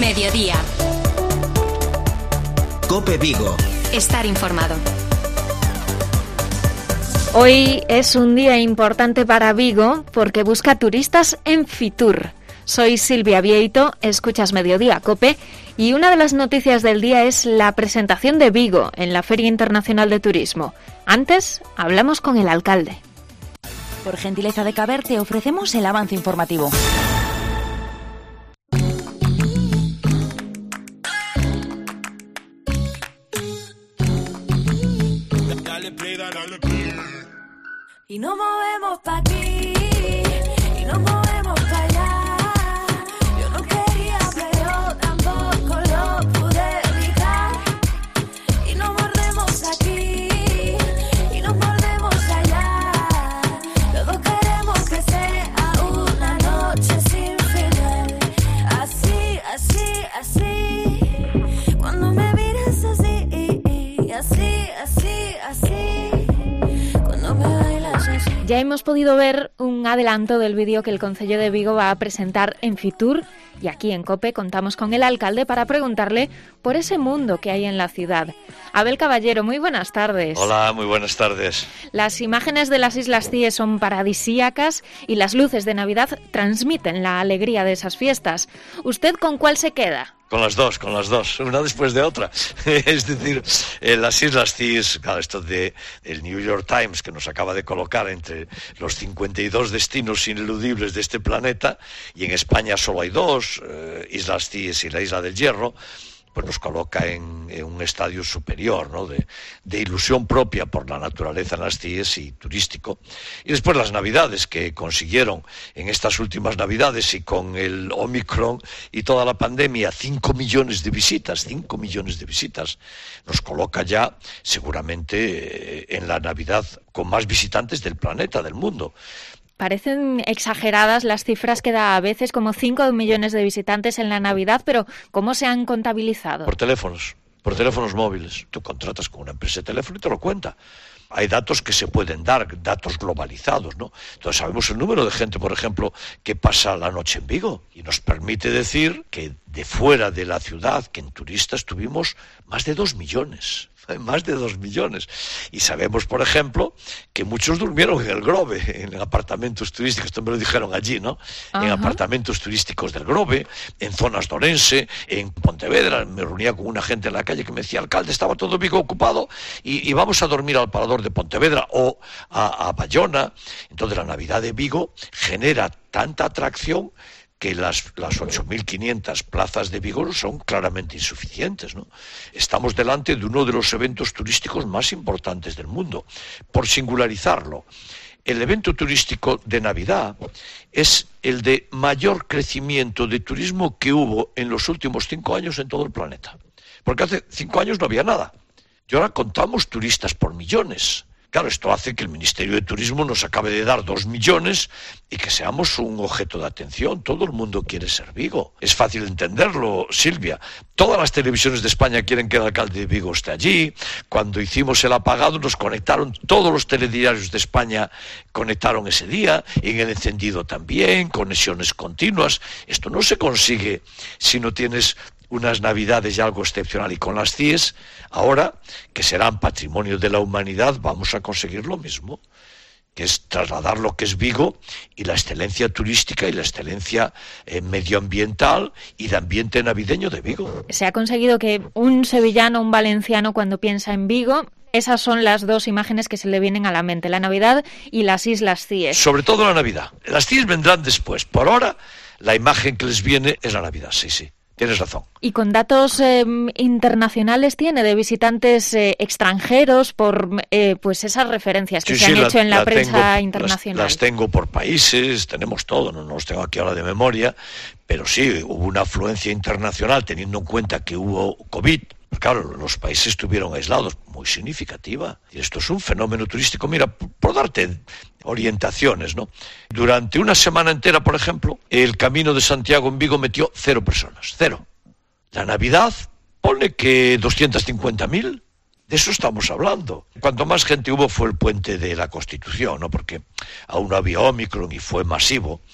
Mediodía. COPE Vigo. Estar informado. Hoy es un día importante para Vigo porque busca turistas en Fitur. Soy Silvia Vieito, escuchas Mediodía COPE y una de las noticias del día es la presentación de Vigo en la Feria Internacional de Turismo. Antes, hablamos con el alcalde. Por gentileza de Caber, te ofrecemos el avance informativo. Y nos movemos pa' aquí, y nos movemos pa' allá. Yo no quería, pero tampoco lo pude evitar. Y nos mordemos aquí, y nos mordemos allá. Los dos queremos que sea una noche sin final. Así, así, así. Cuando me miras así, así, así, así. Cuando me bailas así. Ya hemos podido ver un adelanto del vídeo que el Concello de Vigo va a presentar en Fitur y aquí en COPE contamos con el alcalde para preguntarle por ese mundo que hay en la ciudad. Abel Caballero, muy buenas tardes. Hola, muy buenas tardes. Las imágenes de las Islas Cíes son paradisíacas y las luces de Navidad transmiten la alegría de esas fiestas. ¿Usted con cuál se queda? Con las dos, una después de otra. Es decir, las Islas Cíes, claro, esto de el New York Times, que nos acaba de colocar entre los 52 destinos ineludibles de este planeta, y en España solo hay dos, Islas Cíes y la Isla del Hierro, pues nos coloca en un estadio superior, ¿no? de ilusión propia por la naturaleza en las Cíes y turístico. Y después las Navidades que consiguieron en estas últimas Navidades y con el Omicron y toda la pandemia 5 millones de visitas, nos coloca ya seguramente en la Navidad con más visitantes del planeta, del mundo. Parecen exageradas las cifras que da a veces, como 5 millones de visitantes en la Navidad, pero ¿cómo se han contabilizado? Por teléfonos móviles. Tú contratas con una empresa de teléfono y te lo cuenta. Hay datos que se pueden dar, datos globalizados, ¿no? Entonces sabemos el número de gente, por ejemplo, que pasa la noche en Vigo y nos permite decir que de fuera de la ciudad, que en turistas tuvimos más de 2 millones. Y sabemos, por ejemplo, que muchos durmieron en el Grove, en apartamentos turísticos, esto me lo dijeron allí, ¿no? Ajá. En apartamentos turísticos del Grove, en zonas de Orense, en Pontevedra. Me reunía con una gente en la calle que me decía, alcalde, estaba todo Vigo ocupado y vamos a dormir al Parador de Pontevedra o a Bayona. Entonces la Navidad de Vigo genera tanta atracción que las 8.500 plazas de Vigo son claramente insuficientes, ¿no? Estamos delante de uno de los eventos turísticos más importantes del mundo. Por singularizarlo, el evento turístico de Navidad es el de mayor crecimiento de turismo que hubo en los últimos 5 años en todo el planeta. Porque hace 5 años no había nada. Y ahora contamos turistas por millones. Claro, esto hace que el Ministerio de Turismo nos acabe de dar 2 millones y que seamos un objeto de atención. Todo el mundo quiere ser Vigo. Es fácil entenderlo, Silvia. Todas las televisiones de España quieren que el alcalde de Vigo esté allí. Cuando hicimos el apagado nos conectaron, todos los telediarios de España conectaron ese día, en el encendido también, conexiones continuas. Esto no se consigue si no tienes unas Navidades ya algo excepcional, y con las CIES, ahora, que serán patrimonio de la humanidad, vamos a conseguir lo mismo, que es trasladar lo que es Vigo y la excelencia turística y la excelencia medioambiental y de ambiente navideño de Vigo. Se ha conseguido que un sevillano, un valenciano, cuando piensa en Vigo, esas son las dos imágenes que se le vienen a la mente, la Navidad y las Islas Cíes. Sobre todo la Navidad. Las Cíes vendrán después. Por ahora, la imagen que les viene es la Navidad, sí. Tienes razón. ¿Y con datos internacionales tiene de visitantes extranjeros por pues esas referencias que se han hecho en la prensa internacional? Las tengo por países, tenemos todo, no los tengo aquí ahora de memoria, pero sí, hubo una afluencia internacional teniendo en cuenta que hubo COVID. Claro, los países estuvieron aislados, muy significativa. Y esto es un fenómeno turístico. Mira, por darte orientaciones, ¿no? Durante una semana entera, por ejemplo, el Camino de Santiago en Vigo metió 0 personas, 0. La Navidad, ponle que 250.000. De eso estamos hablando. Cuanto más gente hubo fue el puente de la Constitución, ¿no? Porque aún no había Omicron y fue masivo.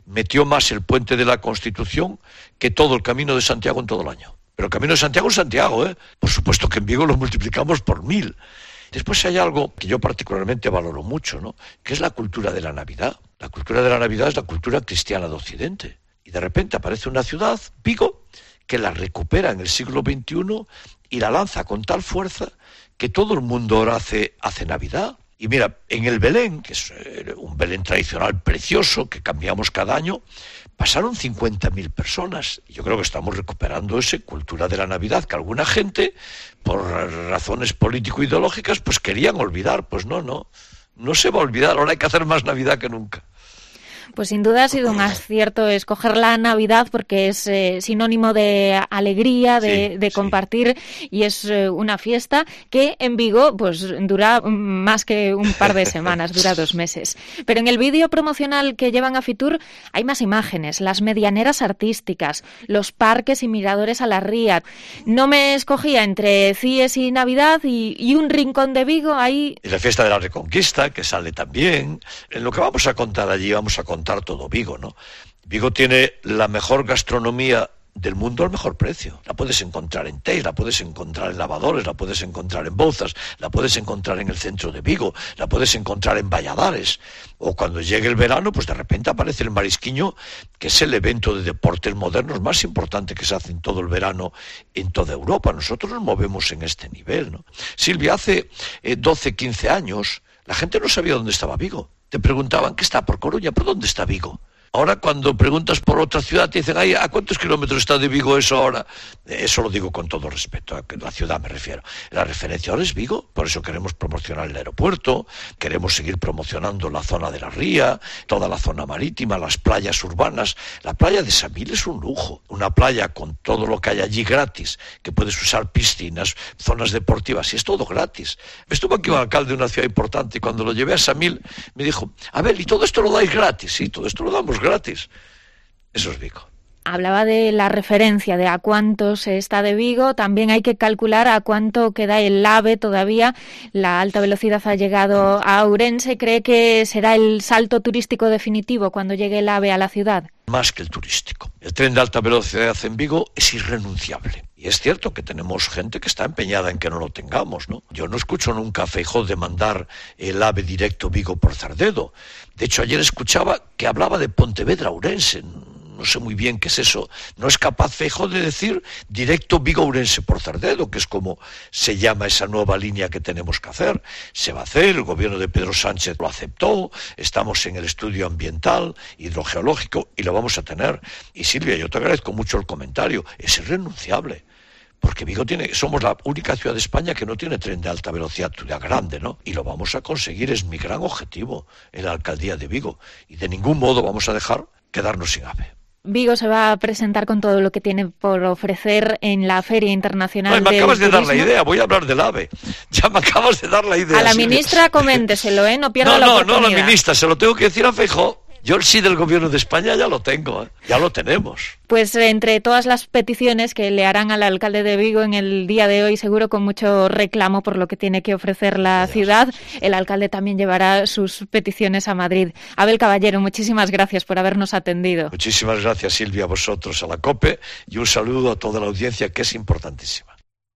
metió más el puente de la Constitución que todo el Camino de Santiago en todo el año. Pero el Camino de Santiago es Santiago, ¿eh? Por supuesto que en Vigo lo multiplicamos por 1000. Después hay algo que yo particularmente valoro mucho, ¿no? Que es la cultura de la Navidad. La cultura de la Navidad es la cultura cristiana de Occidente. Y de repente aparece una ciudad, Vigo, que la recupera en el siglo XXI y la lanza con tal fuerza que todo el mundo ahora hace Navidad. Y mira, en el Belén, que es un Belén tradicional precioso que cambiamos cada año, pasaron 50.000 personas. Yo creo que estamos recuperando esa cultura de la Navidad que alguna gente, por razones político-ideológicas, pues querían olvidar. Pues no se va a olvidar, ahora hay que hacer más Navidad que nunca. Pues sin duda ha sido un acierto escoger la Navidad porque es sinónimo de alegría, de compartir, y es una fiesta que en Vigo pues dura más que un par de semanas, dura 2 meses. Pero en el vídeo promocional que llevan a Fitur hay más imágenes, las medianeras artísticas, los parques y miradores a la ría. No me escogía entre CIES y Navidad y un rincón de Vigo ahí. Y la fiesta de la Reconquista, que sale también. En lo que vamos a contar allí, vamos a contar todo Vigo, ¿no? Vigo tiene la mejor gastronomía del mundo al mejor precio. La puedes encontrar en Teis, la puedes encontrar en Lavadores, la puedes encontrar en Bouzas, la puedes encontrar en el centro de Vigo, la puedes encontrar en Valladares. O cuando llegue el verano, pues de repente aparece el Marisquiño, que es el evento de deportes modernos más importante que se hace en todo el verano en toda Europa. Nosotros nos movemos en este nivel, ¿no? Silvia, hace 12, 15 años, la gente no sabía dónde estaba Vigo. Te preguntaban, ¿qué está por Coruña? ¿Por dónde está Vigo? Ahora cuando preguntas por otra ciudad te dicen, ay, ¿a cuántos kilómetros está de Vigo eso ahora? Eso lo digo con todo respeto, a la ciudad me refiero. La referencia ahora es Vigo, por eso queremos promocionar el aeropuerto, queremos seguir promocionando la zona de la ría, toda la zona marítima, las playas urbanas. La playa de Samil es un lujo, una playa con todo lo que hay allí gratis, que puedes usar piscinas, zonas deportivas, y es todo gratis. Estuvo aquí un alcalde de una ciudad importante y cuando lo llevé a Samil me dijo, a ver, ¿y todo esto lo dais gratis? Sí, todo esto lo damos gratis. Eso es Vigo. Hablaba de la referencia de a cuánto se está de Vigo. También hay que calcular a cuánto queda el AVE todavía. La alta velocidad ha llegado a Ourense. ¿Cree que será el salto turístico definitivo cuando llegue el AVE a la ciudad? Más que el turístico. El tren de alta velocidad en Vigo es irrenunciable. Y es cierto que tenemos gente que está empeñada en que no lo tengamos, ¿no? Yo no escucho nunca a Feijóo demandar el AVE directo Vigo por Cerdedo. De hecho, ayer escuchaba que hablaba de Pontevedra-Ourense. No sé muy bien qué es eso. No es capaz Feijóo de decir directo Vigo-Ourense por Cerdedo, que es como se llama esa nueva línea que tenemos que hacer. Se va a hacer, el gobierno de Pedro Sánchez lo aceptó, estamos en el estudio ambiental, hidrogeológico, y lo vamos a tener. Y Silvia, yo te agradezco mucho el comentario, es irrenunciable. Porque Vigo somos la única ciudad de España que no tiene tren de alta velocidad, ciudad grande, ¿no? Y lo vamos a conseguir, es mi gran objetivo en la alcaldía de Vigo. Y de ningún modo vamos a dejar quedarnos sin AVE. Vigo se va a presentar con todo lo que tiene por ofrecer en la Feria Internacional del Turismo. Me acabas de dar la idea, voy a hablar del AVE. Ya me acabas de dar la idea. A la ministra coménteselo, no pierda la oportunidad. No, a la ministra, se lo tengo que decir a Feijóo. Yo el sí del gobierno de España ya lo tengo, ya lo tenemos. Pues entre todas las peticiones que le harán al alcalde de Vigo en el día de hoy, seguro con mucho reclamo por lo que tiene que ofrecer la ciudad, el alcalde también llevará sus peticiones a Madrid. Abel Caballero, muchísimas gracias por habernos atendido. Muchísimas gracias, Silvia, a vosotros, a la COPE, y un saludo a toda la audiencia, que es importantísima.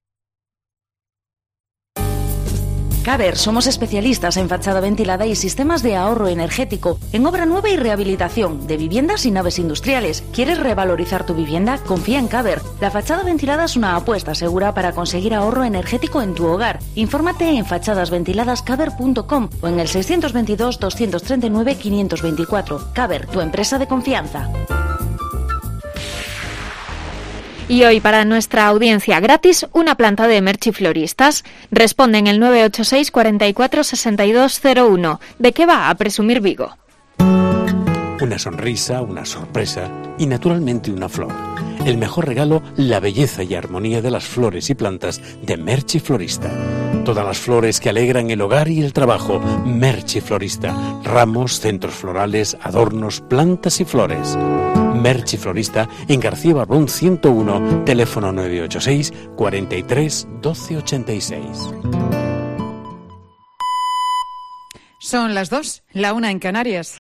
Caber, somos especialistas en fachada ventilada y sistemas de ahorro energético, en obra nueva y rehabilitación, de viviendas y naves industriales. ¿Quieres revalorizar tu vivienda? Confía en Caber. La fachada ventilada es una apuesta segura para conseguir ahorro energético en tu hogar. Infórmate en fachadasventiladascaber.com o en el 622-239-524. Caber, tu empresa de confianza. Y hoy, para nuestra audiencia gratis, una planta de merchifloristas. Responde en el 986 44 6201. ¿De qué va a presumir Vigo? Una sonrisa, una sorpresa y naturalmente una flor. El mejor regalo, la belleza y armonía de las flores y plantas de Merchiflorista. Todas las flores que alegran el hogar y el trabajo. Merchiflorista. Ramos, centros florales, adornos, plantas y flores. Merchiflorista en García Barbón 101, teléfono 986 43 12 86. Son las 2, la 1 en Canarias.